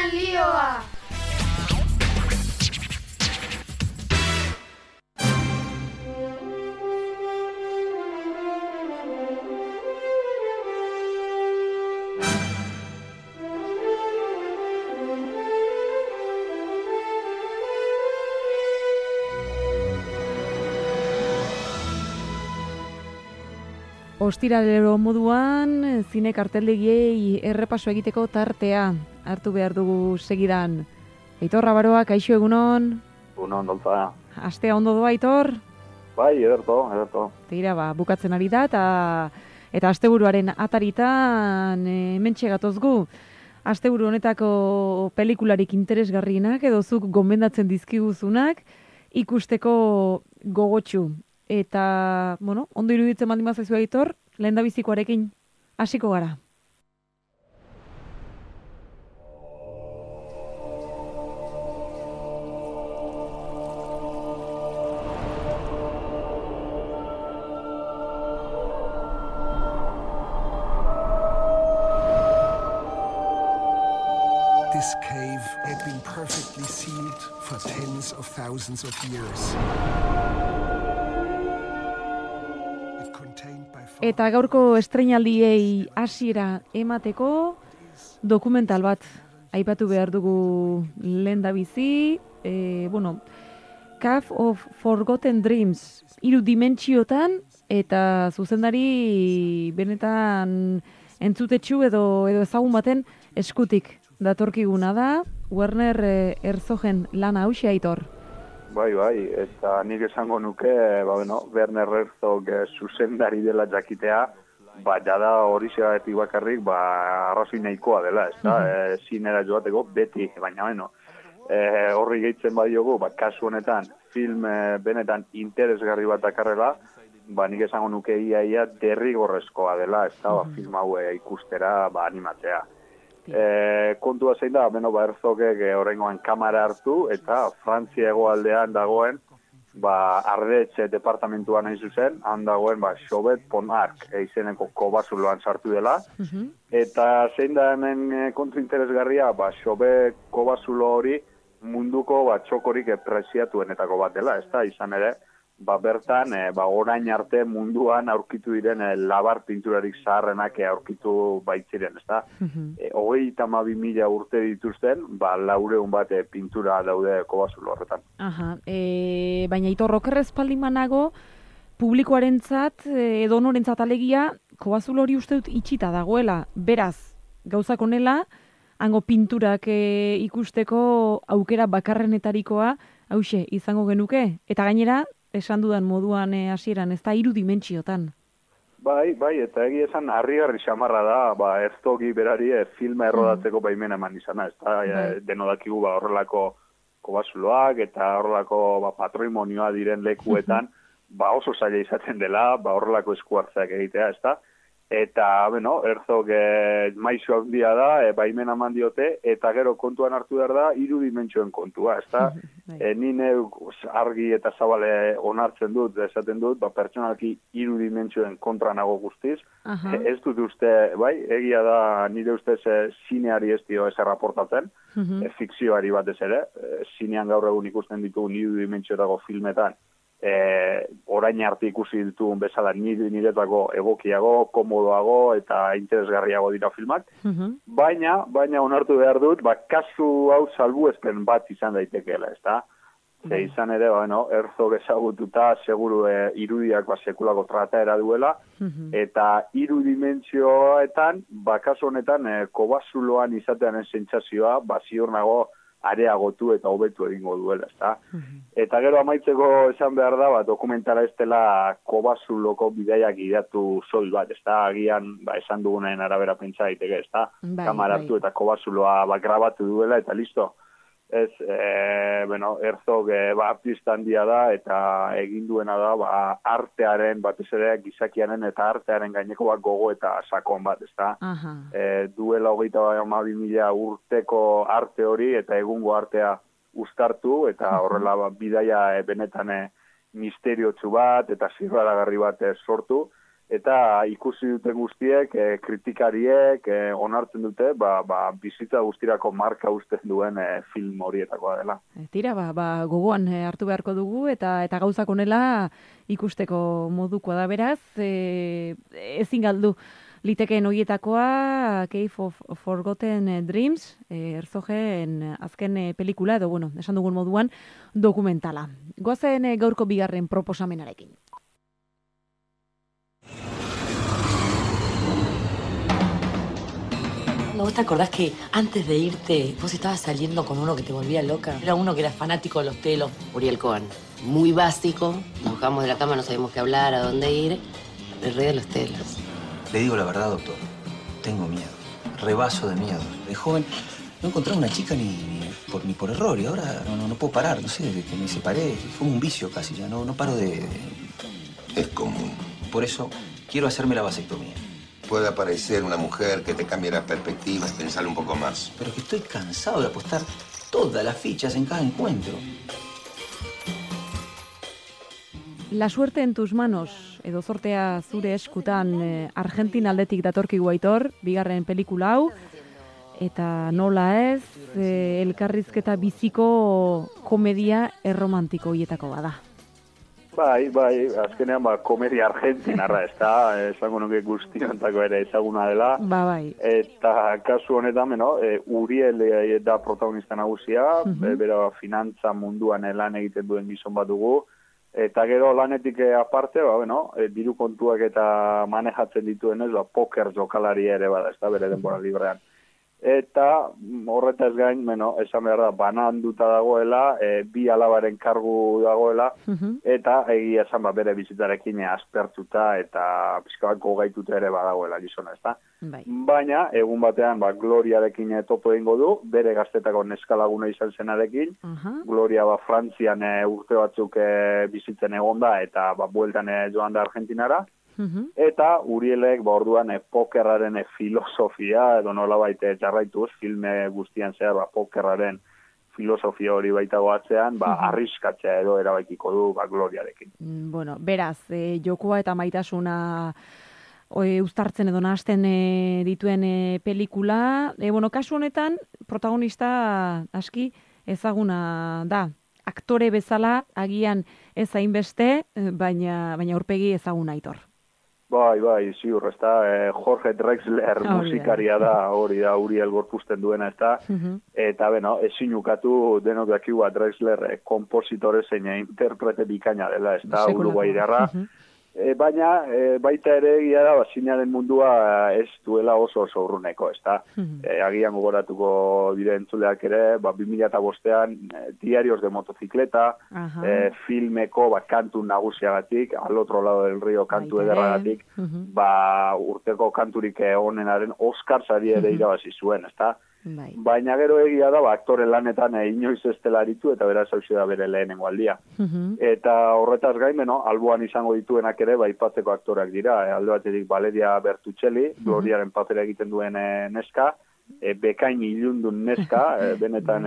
lioa! Ostiralero moduan, zine karteldegiei errepaso egiteko tartea hartu behar dugu segidan. Aitor Rabaroa, kaixo egunon? Egunon, doltza. Astea ondo doa, Aitor? Bai, ederto. Tira, bukatzen ari da, eta asteburuaren ataritan hementxe gatozgu. Asteburu honetako pelikularik interesgarrienak edo zuk gomendatzen dizkiguzunak ikusteko gogotsu. Eta, ondo iruditzen baldin bazaizu Aitor, lehendabizikoarekin hasiko gara. This cave had been perfectly sealed for tens of thousands of years. Eta gaurko estreinaldiei hasiera emateko dokumental bat aipatu behar dugu lehendabizi. Cave of Forgotten Dreams, 3 dimentsiotan eta zuzendari benetan entzutetsu edo ezagun baten eskutik datorkiguna da. Werner Herzogen lana hauxe, Aitor. Bai, eta nik esango nuke, Werner Herzog zuzendari dela jakitea, jada hori segatik bakarrik, arrazoi nahikoa dela, ez da, zinera joateko beti, baina horri gehitzen badiogu, kasu honetan, film benetan interesgarri bat dakarrela, nik esango nuke ia derrigorrezkoa dela, ez da, film hau ikustera animatzea. Kontua zein da, Herzogek horrengoan kamera hartu eta Frantzia hegoaldean dagoen Ardetxe departamentuan hain zuzen, han dagoen Chauvet Pont Arc izeneko kobazuloan sartu dela. Eta zein da hemen kontu interesgarria, Chauvet kobazulo hori munduko txokorik preziatuenetako bat dela, ez da, izan ere, bertan, orain arte munduan aurkitu diren labar pinturarik zaharrenak aurkitu baitziren, ez da? 32.000 urte dituzten, 400 bat pintura daude kobazulo horretan. Baina Aitor, okerrez paldimanago, publikoarentzat edo norentzat alegia, kobazulo hori uste dut itxita dagoela. Beraz, gauzak honela, hango pinturak ikusteko aukera bakarrenetarikoa, hauxe, izango genuke. Eta gainera, esan dudan moduan hasieran, ez da 3 dimentsiotan. Bai, eta egia esan harrigarri xamarra da, Herzogi berari filma errodatzeko baimena eman izana, ez da, denodakigu horrelako kobazuloak eta horrelako patrimonioa diren lekuetan, oso zaila izaten dela, horrelako eskuartzeak egitea, ez da. Eta, Herzog maizu handia da, baimena eman diote, eta gero kontuan hartu behar da, 3 dimentsioen kontua, ez da. Nine argi eta zabale onartzen dut, esaten dut, pertsonalki 3 dimentsioen kontra nago guztiz. Ez dut uste, egia da nire ustez zineari ez dio ez erraportatzen, fikzioari batez ere, zinean gaur egun ikusten ditugu 3 dimentsiotako filmetan, orain arte ikusi ditugun bezala niretako egokiago, komodoago eta interesgarriago dira filmak, baina onartu behar dut, kasu hau salbuespen bat izan daitekeela, ez da? Izan ere, Herzog ezagututa, seguru irudiak sekulako trataera duela, eta 3 dimentsioetan, kasu honetan, kobazuloan izatean sentsazioa, ziur nago, areagotu eta hobetu egingo duela, ezta? Eta gero amaitzeko esan behar da, dokumentala ez dela kobazuloko bidaiak gidatu soil bat, ezta? Agian, esan dugunen arabera pentsa daiteke, ezta? Kamara hartu eta kobazuloa grabatu duela, eta listo. Ez, Herzog artista handia da, eta egin duena da, artearen, batez ere, gizakiaren eta artearen gaineko gogo eta sakon bat, ezta? Duela 22.000 urteko arte hori, eta egungo artea uztartu, eta horrela bidaia benetan misteriotsu bat, eta zirraragarri bat sortu, eta ikusi dute guztiek, kritikariek, onartzen dute, bizitza guztirako marka uzten duen film horietakoa dela. Tira, gogoan hartu beharko dugu, eta gauzak honela ikusteko modukoa da beraz, ezin galdu. Litekeen horietakoa, Cave of Forgotten Dreams, Herzogeen azken pelikula, edo, esan dugun moduan, dokumentala. Goazen gaurko bigarren proposamenarekin. ¿Vos te acordás que antes de irte vos estabas saliendo con uno que te volvía loca? Era uno que era fanático de los telos. Uriel Cohen. Muy básico. Nos bajamos de la cama, no sabíamos qué hablar, a dónde ir. El rey de los telos. Le digo la verdad, doctor. Tengo miedo. Rebaso de miedo. De joven no encontraba una chica ni por error. Y ahora no puedo parar. No sé, desde que me separé. Fue un vicio casi ya. No paro de... Es común. Por eso quiero hacerme la vasectomía. Puede aparecer una mujer que te cambie la perspectiva y pensar un poco más. Pero que estoy cansado de apostar todas las fichas en cada encuentro. La suerte en tus manos, edo zortea zure eskutan, Argentina aldetik datorkigu Aitor, bigarren pelikula hau, eta nola ez, elkarrizketa biziko komedia erromantiko hietako bada. Bai, azkenean komedia argentinarra, ez da, esango nuke guztiontako ere ezaguna dela. Bai. Eta kasu honetan, Uriel da protagonista nagusia, bera finantza munduan lan egiten duen gizon bat dugu, eta gero lanetik aparte, diru kontuak eta manejatzen dituenez, poker jokalari ere bada, ez da, bere denbora librean. Eta horretaz gain, esan behar da, bananduta dagoela, bi alabaren kargu dagoela, eta egia esan bere bizitarekin aspertuta eta pixka bat gogaituta ere badagoela gizona, ez da? Bai. Baina, egun batean, Gloriarekin topo egingo du, bere gaztetako neskalaguna izan zenarekin, Gloria Frantzian urte batzuk bizitzen egonda, eta bueltan joan da Argentinara, eta Urielek orduan pokerraren filosofia, edo nolabait jarraituz, filme guztian zehar pokerraren filosofia hori baita goatzean, arriskatzea edo erabaikiko du Gloriarekin. Beraz, jokoa eta maitasuna uztartzen edo nahasten dituen pelikula. Kasu honetan, protagonista aski ezaguna da. Aktore bezala, agian ez hainbeste, baina aurpegi ezaguna Aitor. Bai, ziur, ez da, Jorge Drexler musikaria da, hori da, Uriel gorpuzten duena, ez da, eta, ezin ukatu denok dakigu Drexler kompositore zein interprete bikaina dela, ez da, uruguaiarra, baina baita ere egia da, zinaren mundua ez duela oso urruneko, ez da, agian gogoratuko bide entzuleak ere, 2005an Diarios de motocicleta, filmeko kantu nagusiagatik, al otro lado del río kantu ederragatik, urteko kanturik onenaren Oscar sari ere irabazi zuen, ez da? Baina gero egia da, aktore lanetan inoiz ez dela aritu, eta beraz hau da bere lehenengo aldia. Eta horretaz gain, alboan izango dituenak ere, aipatzeko aktoreak dira. Alde batetik Valeria Bertuccelli, Gloriaren papera egiten duen neska, bekain ilundun neska, benetan,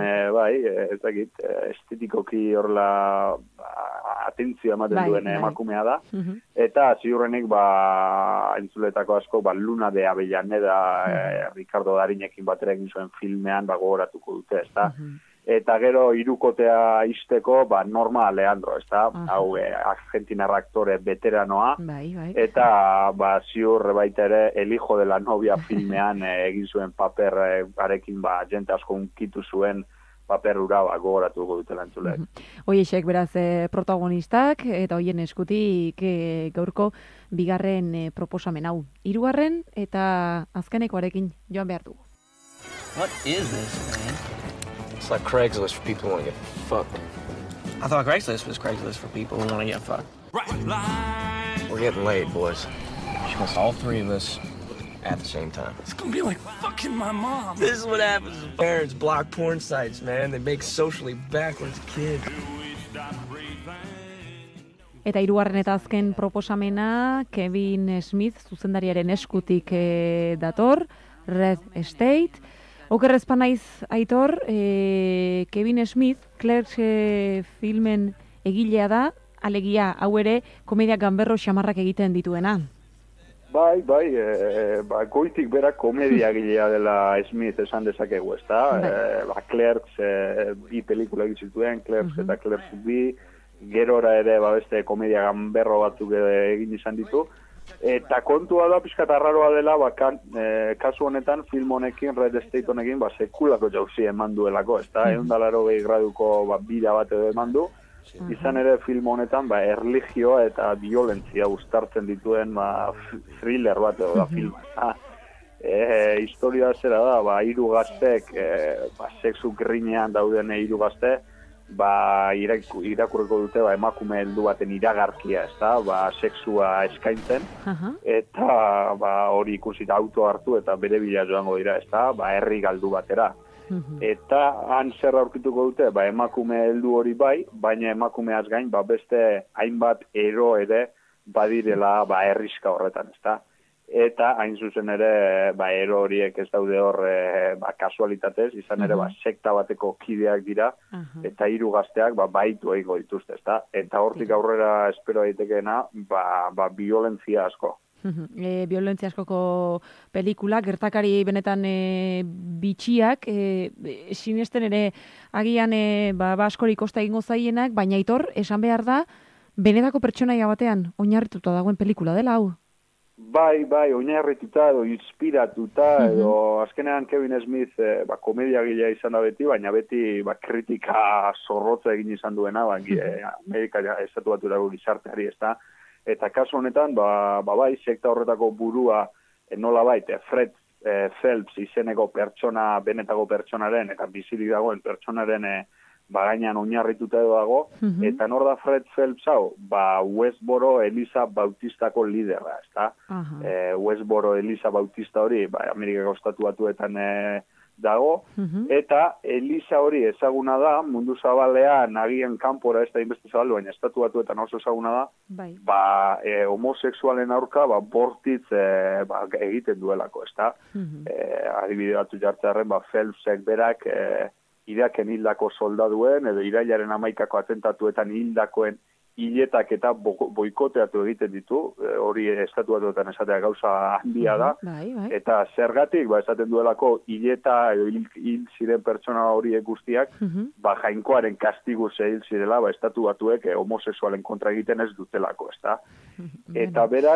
estetikoki horrela atentzioa ematen duen emakumea da. Eta ziurrenik, entzuletako asko, Luna de Avellaneda, Ricardo Darinekin batera egin zuen filmean, gogoratuko dute, ez da? Eta gero hirukotea izteko, Norma Leandro, ez da? Hau, argentinarra aktore veteranoa. Eta, ziur baita ere, El hijo de la novia filmean egin zuen paperekin, jente asko unkitu zuen paper hura gogoratuko dutela entzulek. Hoiexek beraz protagonistak, eta hoien eskutik gaurko bigarren proposamen hau. Hirugarren eta azkenekoarekin joan behar dugu. What is this, man? It's like Craigslist for people who want to get fucked. I thought Craigslist was Craigslist for people who want to get fucked. We're getting laid, boys. She wants all three of us at the same time. It's gonna be like fucking my mom. This is what happens when parents block porn sites, man. They make socially backwards kids. Eta hirugarren eta azken proposamena Kevin Smith zuzendariaren eskutik dator, Red State. Okerrez panaiz Aitor, Kevin Smith, Clerks filmen egilea da, alegia hau ere komedia ganberro xamarrak egiten dituena. Bai, goitik bera komedia gilea dela Smith esan dezakegu, ezta? Clerks, bi pelikula egin zituen, Clerks eta Clerks bi, gerora ere beste komedia ganberro batzuk egin izan ditu. Eta kontua da, pixkat arraroa dela, kasu honetan, film honekin, Red State honekin, sekulako jauzi eman duelako, ezta? 180 graduko bida bat edo eman du. Izan ere film honetan erlijioa eta violentzia uztartzen dituen thriller bat edo da filma. Historia zera da, hiru gaztek, sexu grinean dauden hiru gazte, irakurriko dute emakume heldu baten iragarkia, ezta? Sexua eskaintzen, eta hori ikusita auto hartu eta bere bila joango dira, ezta? Herri galdu batera. Eta han zer aurkituko dute, emakume heldu hori baina emakumeaz gain, beste hainbat ero ere badirela herriska horretan, ezta? Eta hain zuzen ere, ero horiek ez daude hor kasualitatez, izan ere sekta bateko kideak dira, eta hiru gazteak baitu egingo dituzte, ezta? Eta hortik aurrera espero daitekeena, violentzia asko. Violentzia askoko pelikula, gertakari benetan bitxiak, sinesten ere agian askori kosta egingo zaienak, baina Aitor, esan behar da, benetako pertsonaia batean oinarrituta dagoen pelikula dela hau? Bai, oinarrituta edo inspiratuta, edo azkenean Kevin Smith komedia gilea izan da beti, baina beti kritika zorrotza egin izan duena, Amerika estatu baturako gizarteari, ezta? Eta kasu honetan, sekta horretako burua nolabait, Fred Phelps izeneko pertsona, benetako pertsonaren, eta bizirik dagoen pertsonaren gainean oinarrituta edo dago, eta nor da Fred Phelps hau? Westboro Eliza Bautistako liderra, ezta? Westboro Eliza Bautista hori, Amerikako estatu batuetan dago, eta Eliza hori ezaguna da, mundu zabalean agian kanpora ez da inbeste zabaldu, baina estatu batuetan oso ezaguna da, homosexualen aurka bortitz egiten duelako, ezta? Adibide batu jartzearen, Phelpsek berak Iraken hildako soldaduen, edo irailaren 11ko atentatuetan hildakoen hiletak eta boikoteatu egiten ditu, hori estatu batuetan esatea gauza handia da, eta zergatik, esaten duelako hileta edo hil ziren pertsona horiek guztiak, jainkoaren kastiguz hil zirela, estatu batuek homosexualen kontra egiten ez dutelako, ezta? Eta beraz,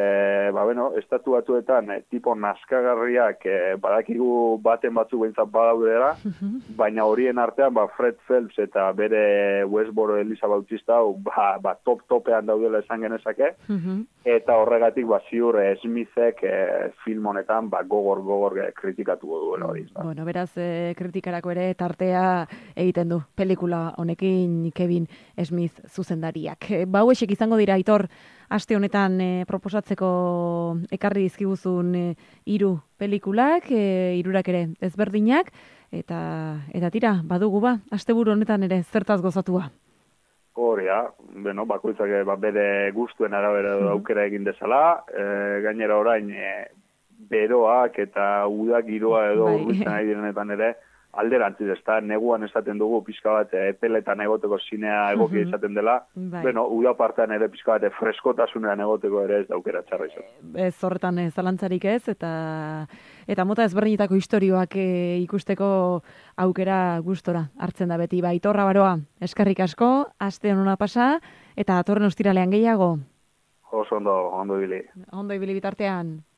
estatu batuetan tipo naskagarriak badakigu baten batzuk behintzat badaudera, baina horien artean Fred Phelps eta bere Westboro Eliza Bautista top-topean daudela esan genezake, eta horregatik ziur Smithek film honetan gogor kritikatu duela hori. Bueno, beraz, kritikarako ere tartea egiten du pelikula honekin Kevin Smith zuzendariak. Hauexek izango dira, Aitor, aste honetan proposatzeko ekarri dizkiguzun 3 pelikulak, 3 ere ezberdinak, eta tira, badugu asteburu honetan ere zertaz gozatua. Hori, bakoitzak bere gustuen arabera aukera egin dezala, gainera orain beroak eta udak giroa edo urbiltzen ari direnetan ere, alderantziz, ezta, neguan esaten dugu pixka bat epeletan egoteko zinea egokia izaten dela, uda partean ere pixka bat freskotasunean egoteko ere ez daukera txarra izan. Ez horretan zalantzarik ez, eta mota ezberdinetako istorioak ikusteko aukera gustora hartzen da beti. Aitor Baroa, eskerrik asko, aste honona pasa, eta atorren ostiralean gehiago. Oso ondo ibili. Ondo ibili bitartean.